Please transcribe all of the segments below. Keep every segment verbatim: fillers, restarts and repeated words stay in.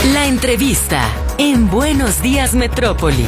La entrevista en Buenos Días Metrópoli.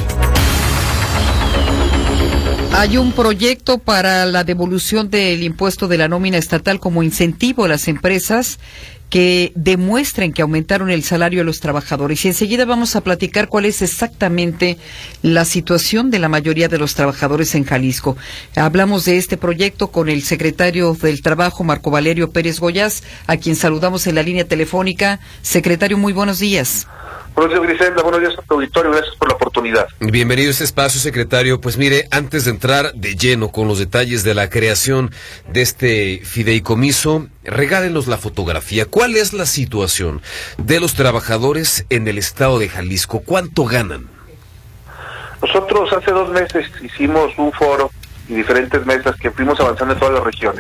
Hay un proyecto para la devolución del impuesto de la nómina estatal como incentivo a las empresas que demuestren que aumentaron el salario de los trabajadores. Y enseguida vamos a platicar cuál es exactamente la situación de la mayoría de los trabajadores en Jalisco. Hablamos de este proyecto con el secretario del Trabajo, Marco Valerio Pérez Goyaz, a quien saludamos en la línea telefónica. Secretario, muy buenos días. Buenos días, Griselda. Buenos días a tu auditorio. Gracias por la oportunidad. Bienvenido a este espacio, secretario. Pues mire, antes de entrar de lleno con los detalles de la creación de este fideicomiso, regálenos la fotografía. ¿Cuál es la situación de los trabajadores en el estado de Jalisco? ¿Cuánto ganan? Nosotros hace dos meses hicimos un foro y diferentes mesas que fuimos avanzando en todas las regiones.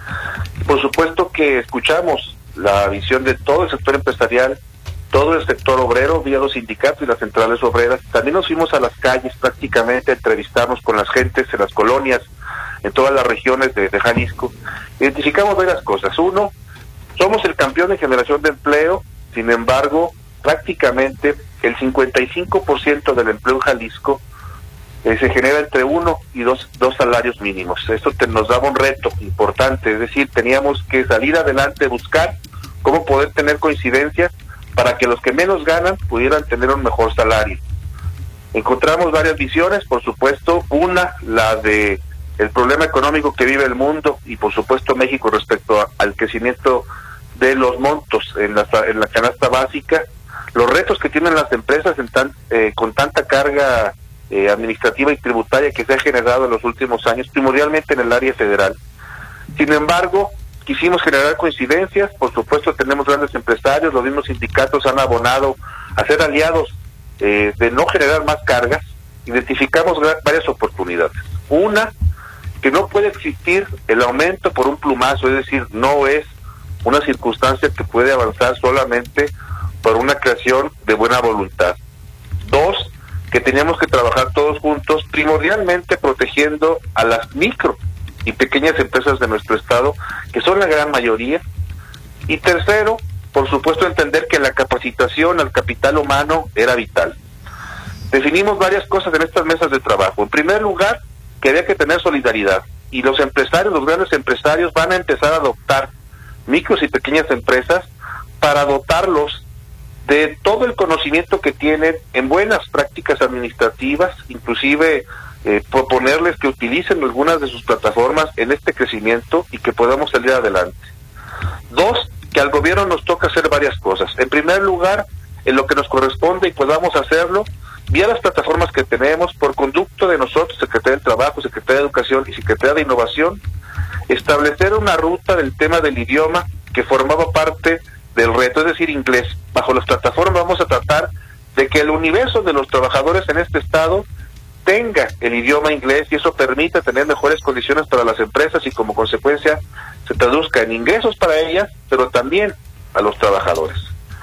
Por supuesto que escuchamos la visión de todo el sector empresarial, todo el sector obrero, vía los sindicatos y las centrales obreras. También nos fuimos a las calles prácticamente a entrevistarnos con las gentes en las colonias, en todas las regiones de, de Jalisco. Identificamos varias cosas. Uno, somos el campeón de generación de empleo, sin embargo, prácticamente el cincuenta y cinco por ciento del empleo en Jalisco eh, se genera entre uno y dos, dos salarios mínimos. Esto te, nos daba un reto importante, es decir, teníamos que salir adelante, buscar cómo poder tener coincidencias para que los que menos ganan pudieran tener un mejor salario. Encontramos varias visiones, por supuesto, una, la de el problema económico que vive el mundo y por supuesto México respecto a, al crecimiento de los montos en la, en la canasta básica, los retos que tienen las empresas en tan, eh, con tanta carga eh, administrativa y tributaria que se ha generado en los últimos años, primordialmente en el área federal. Sin embargo, quisimos generar coincidencias. Por supuesto tenemos grandes empresarios, los mismos sindicatos han abonado a ser aliados eh, de no generar más cargas. Identificamos varias oportunidades. Una, que no puede existir el aumento por un plumazo, es decir, no es una circunstancia que puede avanzar solamente por una creación de buena voluntad. Dos, que teníamos que trabajar todos juntos, primordialmente protegiendo a las micro y pequeñas empresas de nuestro estado, que son la gran mayoría. Y tercero, por supuesto, entender que la capacitación al capital humano era vital. Definimos varias cosas en estas mesas de trabajo. En primer lugar, que había que tener solidaridad, y los empresarios, los grandes empresarios van a empezar a adoptar micros y pequeñas empresas para dotarlos de todo el conocimiento que tienen en buenas prácticas administrativas, inclusive Eh, proponerles que utilicen algunas de sus plataformas en este crecimiento y que podamos salir adelante. Dos, que al gobierno nos toca hacer varias cosas. En primer lugar, en lo que nos corresponde y podamos hacerlo, vía las plataformas que tenemos, por conducto de nosotros, Secretaría del Trabajo, Secretaría de Educación y Secretaría de Innovación, establecer una ruta del tema del idioma que formaba parte del reto, es decir, inglés. Bajo las plataformas vamos a tratar de que el universo de los trabajadores en este estado tenga el idioma inglés y eso permite tener mejores condiciones para las empresas y como consecuencia se traduzca en ingresos para ellas, pero también a los trabajadores.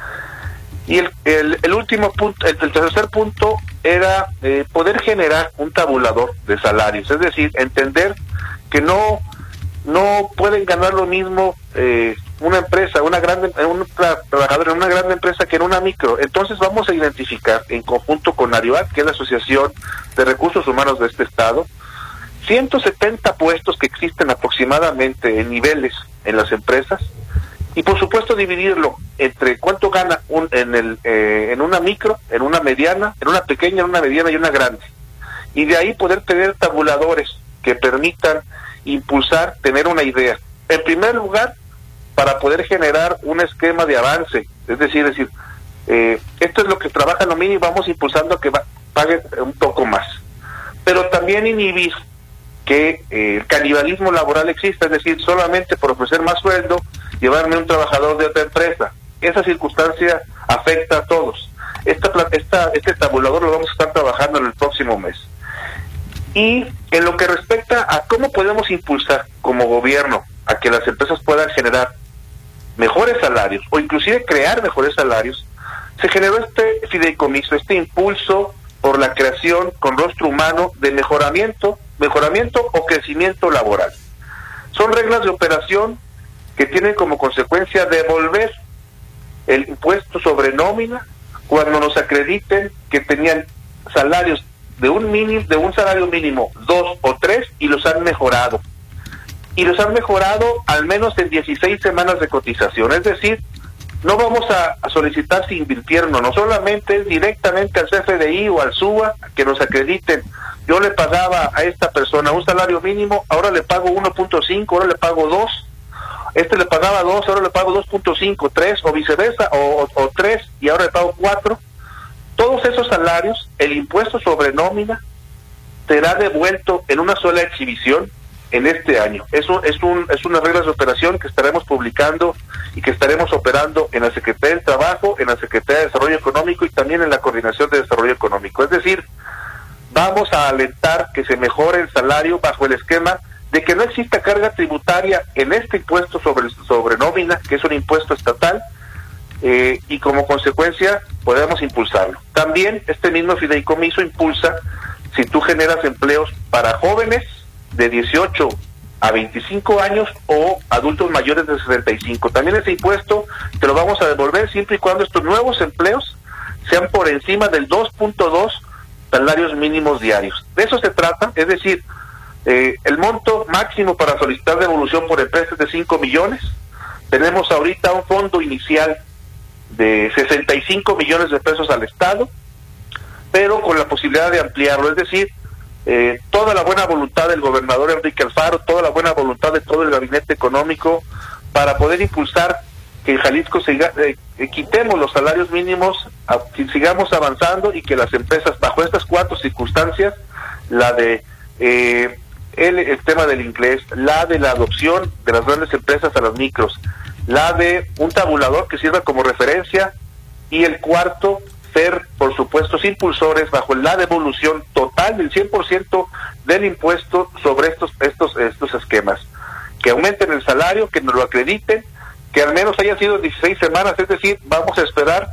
Y el, el, el último punto, el, el tercer punto era eh, poder generar un tabulador de salarios, es decir, entender que no no pueden ganar lo mismo eh, una empresa, una grande, un trabajador en una grande empresa que en una micro. Entonces vamos a identificar en conjunto con ARIOAT, que es la Asociación de Recursos Humanos de este estado, ciento setenta puestos que existen aproximadamente en niveles en las empresas y por supuesto dividirlo entre cuánto gana un, en el eh, en una micro, en una mediana, en una pequeña, en una mediana y una grande. Y de ahí poder tener tabuladores que permitan impulsar, tener una idea. En primer lugar, para poder generar un esquema de avance, es decir, decir eh, esto es lo que trabaja lo mínimo y vamos impulsando a que va, pague un poco más. Pero también inhibir que eh, el canibalismo laboral exista, es decir, solamente por ofrecer más sueldo, llevarme un trabajador de otra empresa. Esa circunstancia afecta a todos. Esta, esta, este tabulador lo vamos a estar trabajando en el próximo mes. Y en lo que respecta a cómo podemos impulsar como gobierno a que las empresas puedan generar mejores salarios o inclusive crear mejores salarios, se generó este fideicomiso, este impulso por la creación con rostro humano de mejoramiento, mejoramiento o crecimiento laboral. Son reglas de operación que tienen como consecuencia devolver el impuesto sobre nómina cuando nos acrediten que tenían salarios de un mínimo, de un salario mínimo, dos o tres, y los han mejorado. Y los han mejorado al menos en dieciséis semanas de cotización. Es decir, no vamos a, a solicitar si invirtieron o no, solamente es directamente al C F D I o al SUA que nos acrediten. Yo le pagaba a esta persona un salario mínimo, ahora le pago uno punto cinco, ahora le pago dos. Este le pagaba dos, ahora le pago dos punto cinco, tres, o viceversa, o, o, o tres, y ahora le pago cuatro. Todos esos salarios, el impuesto sobre nómina será devuelto en una sola exhibición en este año. Eso es un es una regla de operación que estaremos publicando y que estaremos operando en la Secretaría del Trabajo, en la Secretaría de Desarrollo Económico y también en la Coordinación de Desarrollo Económico. Es decir, vamos a alentar que se mejore el salario bajo el esquema de que no exista carga tributaria en este impuesto sobre sobre nómina, que es un impuesto estatal, eh, y como consecuencia podemos impulsarlo. También este mismo fideicomiso impulsa si tú generas empleos para jóvenes de dieciocho a veinticinco años o adultos mayores de sesenta y cinco. También ese impuesto te lo vamos a devolver siempre y cuando estos nuevos empleos sean por encima del dos punto dos salarios mínimos diarios. De eso se trata, es decir, eh, el monto máximo para solicitar devolución por empresa es de cinco millones. Tenemos ahorita un fondo inicial de sesenta y cinco millones de pesos al Estado, pero con la posibilidad de ampliarlo, es decir, Eh, toda la buena voluntad del gobernador Enrique Alfaro, toda la buena voluntad de todo el gabinete económico para poder impulsar que en Jalisco siga, eh, eh, quitemos los salarios mínimos, a, que sigamos avanzando y que las empresas, bajo estas cuatro circunstancias, la de eh, el, el tema del inglés, la de la adopción de las grandes empresas a las micros, la de un tabulador que sirva como referencia, y el cuarto, ser, por supuesto, impulsores bajo la devolución total del cien por ciento del impuesto sobre estos estos estos esquemas. Que aumenten el salario, que nos lo acrediten, que al menos hayan sido dieciséis semanas, es decir, vamos a esperar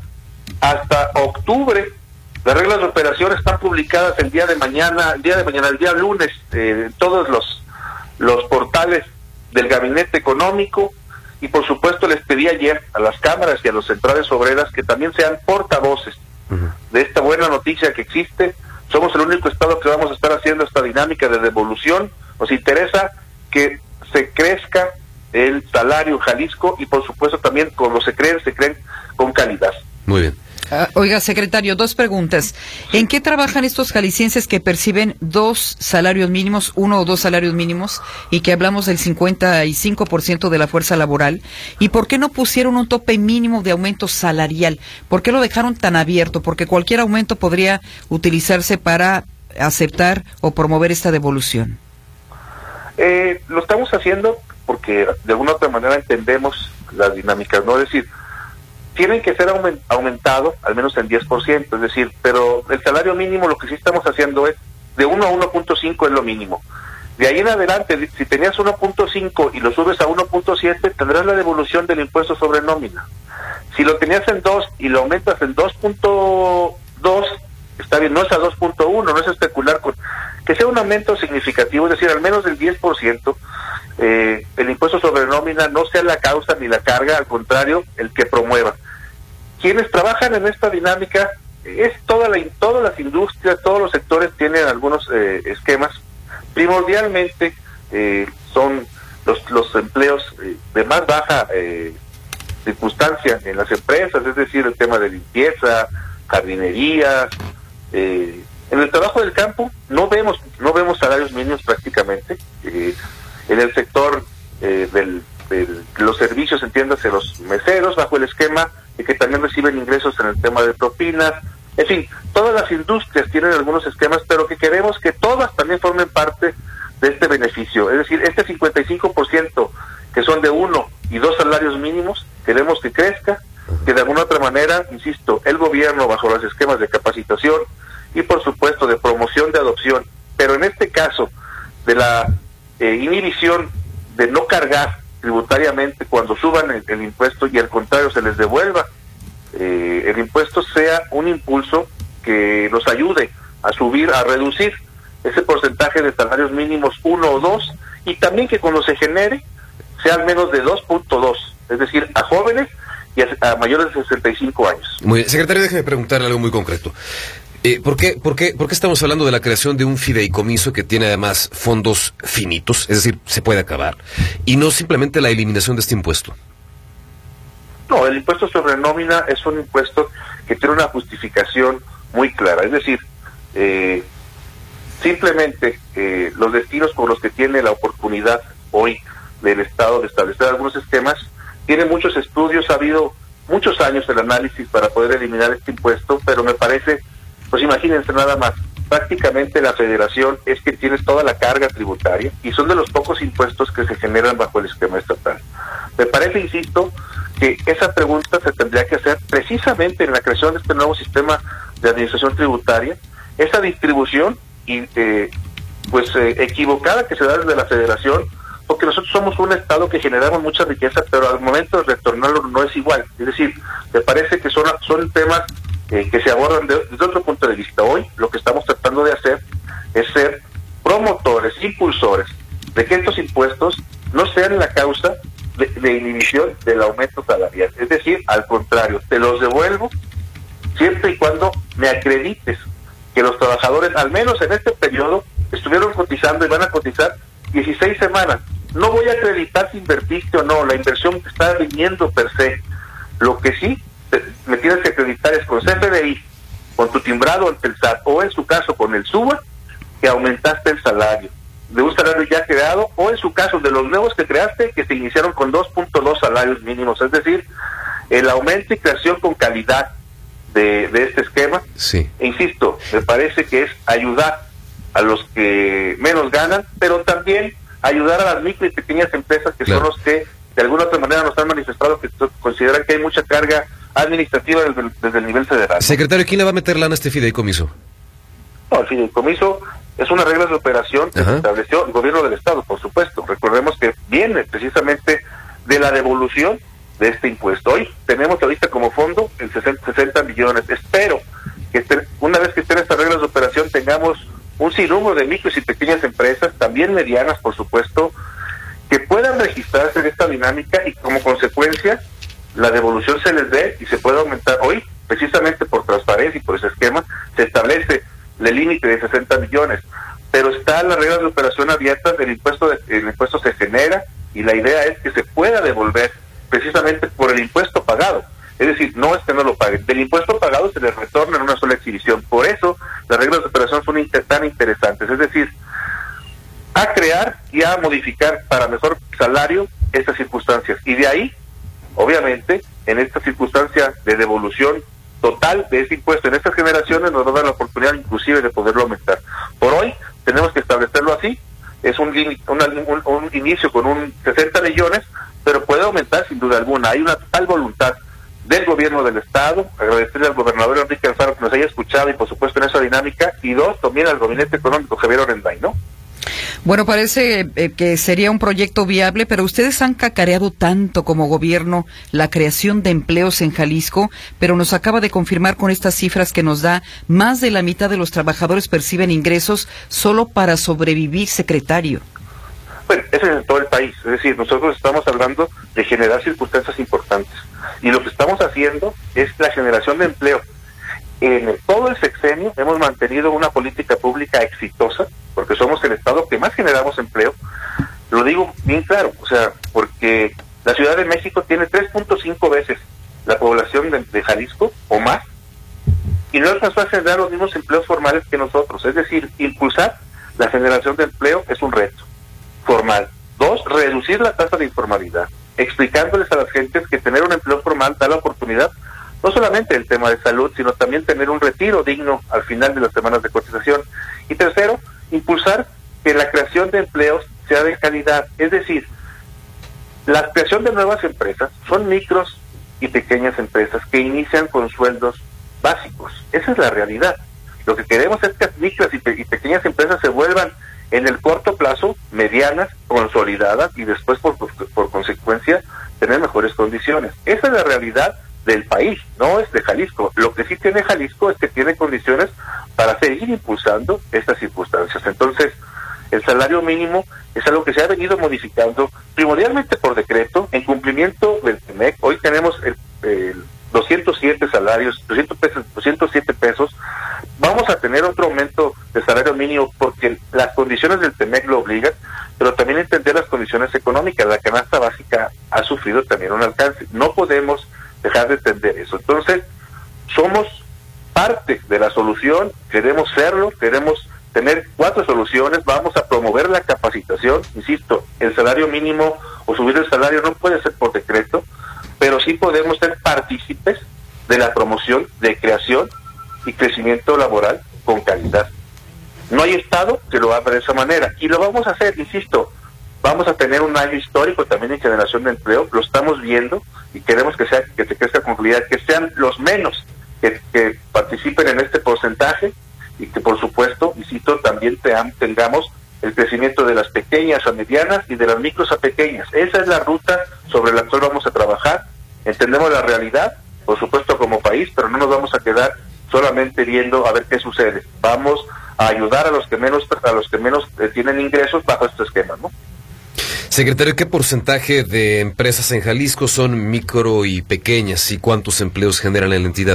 hasta octubre. Las reglas de operación están publicadas el día de mañana, el día de mañana, el día lunes, eh, en todos los, los portales del gabinete económico. Y por supuesto les pedí ayer a las cámaras y a las centrales obreras que también sean portavoces uh-huh. de esta buena noticia que existe. Somos el único estado que vamos a estar haciendo esta dinámica de devolución. Nos interesa que se crezca el salario en Jalisco y por supuesto también cuando se creen, se creen con calidad. Muy bien. Uh, oiga, secretario, dos preguntas. ¿En qué trabajan estos jaliscienses que perciben dos salarios mínimos, uno o dos salarios mínimos, y que hablamos del cincuenta y cinco por ciento de la fuerza laboral? ¿Y por qué no pusieron un tope mínimo de aumento salarial? ¿Por qué lo dejaron tan abierto? Porque cualquier aumento podría utilizarse para aceptar o promover esta devolución. Eh, lo estamos haciendo porque de alguna u otra manera entendemos las dinámicas, ¿no? Es decir, tienen que ser aumentados al menos en diez por ciento, es decir, pero el salario mínimo lo que sí estamos haciendo es de uno a uno punto cinco es lo mínimo. De ahí en adelante, si tenías uno punto cinco y lo subes a uno punto siete, tendrás la devolución del impuesto sobre nómina. Si lo tenías en dos y lo aumentas en dos punto dos, está bien, no es a dos punto uno, no es especular con que sea un aumento significativo, es decir, al menos del diez por ciento. Eh, el impuesto sobre nómina no sea la causa ni la carga, al contrario, el que promueva. Quienes trabajan en esta dinámica es toda la todas las industrias, todos los sectores tienen algunos eh, esquemas. Primordialmente eh, son los los empleos eh, de más baja eh, circunstancia en las empresas, es decir, el tema de limpieza, jardinería. Eh, en el trabajo del campo no vemos no vemos salarios mínimos prácticamente. Eh, en el sector eh, del, del los servicios, entiéndase, los meseros, bajo el esquema de que también reciben ingresos en el tema de propinas. En fin, todas las industrias tienen algunos esquemas, pero que queremos que todas también formen parte de este beneficio. Es decir, este cincuenta y cinco por ciento que son de uno y dos salarios mínimos, queremos que crezca, que de alguna otra manera, insisto, el gobierno bajo los esquemas de capacitación y por supuesto de promoción de adopción, pero en este caso de la eh, inhibición de no cargar tributariamente cuando suban el, el impuesto y al contrario se les devuelva eh, el impuesto, sea un impulso que nos ayude a subir, a reducir ese porcentaje de salarios mínimos uno o dos, y también que cuando se genere sea al menos de dos punto dos, es decir, a jóvenes y a, a mayores de sesenta y cinco años. Muy bien. Secretario, déjeme preguntarle algo muy concreto. Eh, ¿por qué, por qué, ¿Por qué estamos hablando de la creación de un fideicomiso que tiene además fondos finitos, es decir, se puede acabar, y no simplemente la eliminación de este impuesto? No, el impuesto sobre nómina es un impuesto que tiene una justificación muy clara, es decir, eh, simplemente eh, los destinos por los que tiene la oportunidad hoy del Estado de establecer algunos esquemas, tiene muchos estudios, ha habido muchos años el análisis para poder eliminar este impuesto, pero me parece, pues imagínense nada más, prácticamente la federación es que tiene toda la carga tributaria y son de los pocos impuestos que se generan bajo el esquema estatal. Me parece, insisto, que esa pregunta se tendría que hacer precisamente en la creación de este nuevo sistema de administración tributaria, esa distribución y eh, pues eh, equivocada que se da desde la federación, porque nosotros somos un estado que generamos mucha riqueza, pero al momento de retornarlo no es igual. Es decir, me parece que son, son temas eh, que se abordan de, desde otro punto de vista. Hoy lo que estamos tratando de hacer es ser promotores, impulsores de que estos impuestos no sean la causa de, de inhibición del aumento salarial. Es decir, al contrario, te los devuelvo siempre y cuando me acredites que los trabajadores, al menos en este periodo, estuvieron cotizando y van a cotizar dieciséis semanas. No voy a acreditar si invertiste o no, la inversión está viniendo per se. Lo que sí te, me tienes que acreditar es con C F D I, con tu timbrado ante el S A T, o en su caso con el SUBA, que aumentaste el salario de un salario ya creado, o en su caso de los nuevos que creaste, que se iniciaron con dos punto dos salarios mínimos. Es decir, el aumento y creación con calidad de, de este esquema. Sí. E insisto, me parece que es ayudar a los que menos ganan, pero también ayudar a las micro y pequeñas empresas que claro. son los que de alguna otra manera nos han manifestado que consideran que hay mucha carga administrativa desde el, desde el nivel federal. Secretario, ¿quién le va a meter lana a este fideicomiso? No, el fideicomiso es una regla de operación que Ajá. estableció el gobierno del estado, por supuesto. Recordemos que viene precisamente de la devolución de este impuesto. Hoy tenemos ahorita como fondo el sesenta millones. Espero que este, una vez que estén estas reglas de operación tengamos un sinnúmero de micros y pequeñas empresas, también medianas, por supuesto, que puedan registrarse en esta dinámica y como consecuencia la devolución se les dé y se puede aumentar. Hoy, precisamente por transparencia y por ese esquema, se establece el límite de sesenta millones, pero está las reglas de operación abiertas, el impuesto de, el impuesto se genera y la idea es que se pueda devolver precisamente por el impuesto pagado. Es decir, no es que no lo paguen. Del impuesto pagado se les retorna en una sola exhibición. Por eso las reglas de operación son inter tan interesantes. Es decir, a crear y a modificar para mejor salario estas circunstancias. Y de ahí, obviamente, en esta circunstancia de devolución total de ese impuesto en estas generaciones nos va a dar la oportunidad inclusive de poderlo aumentar. Por hoy tenemos que establecerlo así. Es un, una, un, un inicio con un sesenta millones, pero puede aumentar sin duda alguna. Hay una total voluntad del gobierno del estado, agradecerle al gobernador Enrique Alfaro que nos haya escuchado y por supuesto en esa dinámica, y dos, también al gabinete económico Javier Orendain, ¿no? Bueno, parece eh, que sería un proyecto viable, pero ustedes han cacareado tanto como gobierno la creación de empleos en Jalisco, pero nos acaba de confirmar con estas cifras que nos da, más de la mitad de los trabajadores perciben ingresos solo para sobrevivir, secretario. Bueno, eso es en todo el país, es decir, nosotros estamos hablando de generar circunstancias importantes, y lo que estamos haciendo es la generación de empleo. En el, todo el sexenio hemos mantenido una política pública exitosa, porque somos el estado que más generamos empleo. Lo digo bien claro, o sea, porque la Ciudad de México tiene tres punto cinco veces la población de, de Jalisco o más, y no alcanzó a generar los mismos empleos formales que nosotros. Es decir, impulsar la generación de empleo es un reto formal. Dos, reducir la tasa de informalidad, explicándoles a las gentes que tener un empleo formal da la oportunidad no solamente el tema de salud, sino también tener un retiro digno al final de las semanas de cotización. Y tercero, impulsar que la creación de empleos sea de calidad. Es decir, la creación de nuevas empresas son micros y pequeñas empresas que inician con sueldos básicos. Esa es la realidad. Lo que queremos es que las micros y, pe y pequeñas empresas se vuelvan en el corto plazo medianas, consolidadas y después por, por, por consecuencia tener mejores condiciones. Esa es la realidad del país, no es de Jalisco. Lo que sí tiene Jalisco es que tiene condiciones para seguir impulsando estas circunstancias. Entonces, el salario mínimo es algo que se ha venido modificando primordialmente por decreto, en cumplimiento del T E M E C. Hoy tenemos el, eh, doscientos siete salarios, doscientos pesos, doscientos siete pesos, vamos a tener otro aumento de salario mínimo porque las condiciones del TEMEC lo obligan, pero también entender las condiciones económicas. La canasta básica ha sufrido también un alcance. No podemos dejar de entender eso. Entonces, somos parte de la solución, queremos serlo, queremos tener cuatro soluciones, vamos a promover la capacitación, insisto, el salario mínimo o subir el salario no puede ser por decreto, pero sí podemos ser partícipes de la promoción de creación y crecimiento laboral con calidad. No hay Estado que lo haga de esa manera, y lo vamos a hacer, insisto, vamos a tener un año histórico también en generación de empleo, lo estamos viendo, y queremos que sea que se crezca con calidad, que sean los menos que, que participen en este porcentaje, y que por supuesto, insisto, también te, tengamos el crecimiento de las pequeñas a medianas y de las micros a pequeñas. Esa es la ruta sobre la cual vamos a trabajar. Entendemos la realidad, por supuesto, como país, pero no nos vamos a quedar solamente viendo a ver qué sucede. Vamos a ayudar a los que menos a los que menos eh, tienen ingresos bajo este esquema, ¿no? Secretario, ¿qué porcentaje de empresas en Jalisco son micro y pequeñas y cuántos empleos generan en la entidad?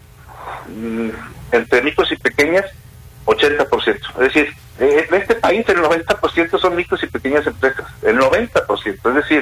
Mm, entre micros y pequeñas, ochenta por ciento. Es decir, eh, en este país el noventa por ciento son micros y pequeñas empresas. El noventa por ciento. Es decir,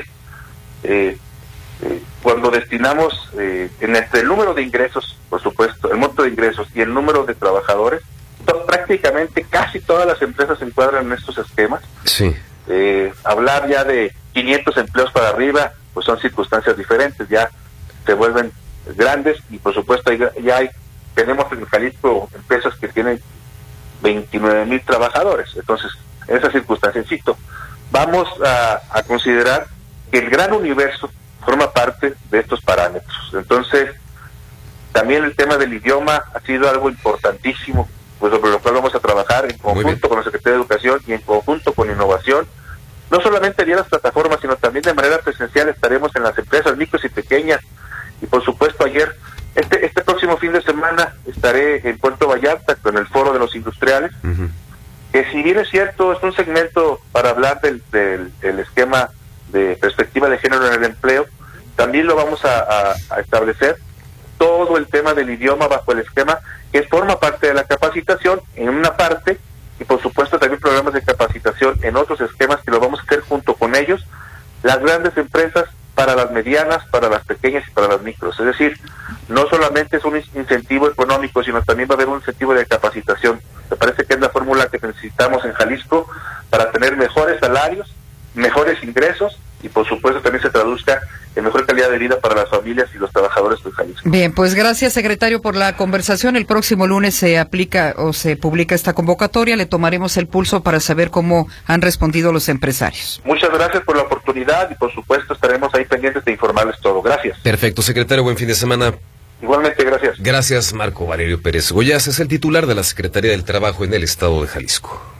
eh, eh, cuando destinamos eh, en entre el número de ingresos, por supuesto, el monto de ingresos y el número de trabajadores, to- prácticamente casi todas las empresas se encuadran en estos esquemas. Sí. Eh, hablar ya de quinientos empleos para arriba, pues son circunstancias diferentes, ya se vuelven grandes y por supuesto ya, ya hay, tenemos en Jalisco empresas que tienen veintinueve mil trabajadores. Entonces, en esa circunstancia, insisto, vamos a, a considerar que el gran universo forma parte de estos parámetros. Entonces, también el tema del idioma ha sido algo importantísimo, pues sobre lo cual vamos a trabajar en conjunto con la Secretaría de Educación y en conjunto con Innovación. No solamente vía las plataformas, sino también de manera presencial estaremos en las empresas micros y pequeñas. Y por supuesto ayer, este este próximo fin de semana estaré en Puerto Vallarta con el Foro de los Industriales, uh-huh. que si bien es cierto, es un segmento para hablar del, del, del esquema de perspectiva de género en el empleo, también lo vamos a, a, a establecer todo el tema del idioma bajo el esquema que forma parte de la capacitación en una parte, y por supuesto también programas de capacitación en otros esquemas que lo vamos a hacer junto con ellos, las grandes empresas para las medianas, para las pequeñas y para las micros. Es decir, no solamente es un incentivo económico, sino también va a haber un incentivo de capacitación. Me parece que es la fórmula que necesitamos en Jalisco para tener mejores salarios, mejores ingresos y por supuesto también se traduzca en mejor calidad de vida para las familias y los trabajadores de Jalisco. Bien, pues gracias, secretario, por la conversación. El próximo lunes se aplica o se publica esta convocatoria. Le tomaremos el pulso para saber cómo han respondido los empresarios. Muchas gracias por la oportunidad y por supuesto estaremos ahí pendientes de informarles todo. Gracias. Perfecto, secretario, buen fin de semana. Igualmente, gracias. Gracias, Marco Valerio Pérez Goyaz, es el titular de la Secretaría del Trabajo en el estado de Jalisco.